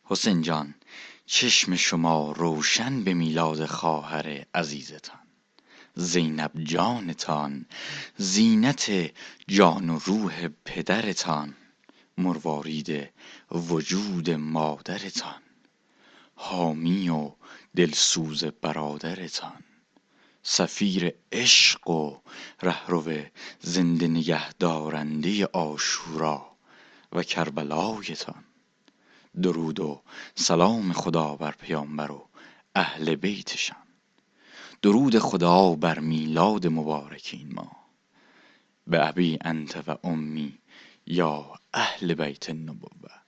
حسین جان، چشم شما روشن به میلاد خواهر عزیزتان، زینب جانتان، زینت جان و روح پدرتان، مروارید وجود مادرتان، حامی و دلسوز برادرتان، سفیر عشق و رهرو زنده نگه دارنده عاشورا و کربلایتان. درود و سلام خدا بر پیامبر و اهل بیتشان. درود خدا بر میلاد مبارک این ماه. به ابی انت و امی یا اهل بیت النبوة.